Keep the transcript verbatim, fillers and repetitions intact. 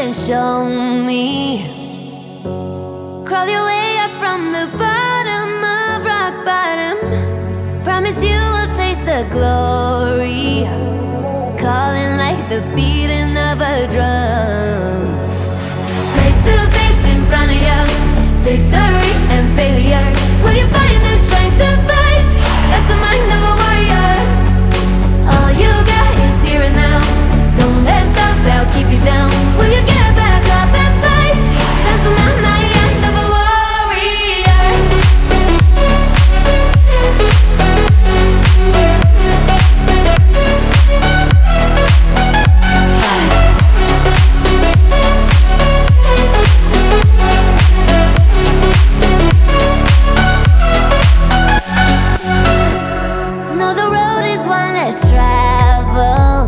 and show me. Crawl your way up from the bottom of rock bottom. Promise you will taste the glory. Calling like the beating of a drum. Face to face in front of you, victory and failure. Will you find the strength to fight? That's the mind of a warrior. All you got is here and now. Don't let self-doubt keep you down. Will you get back up and fight? That's the mind, mind of a warrior. No, the road is one less travel.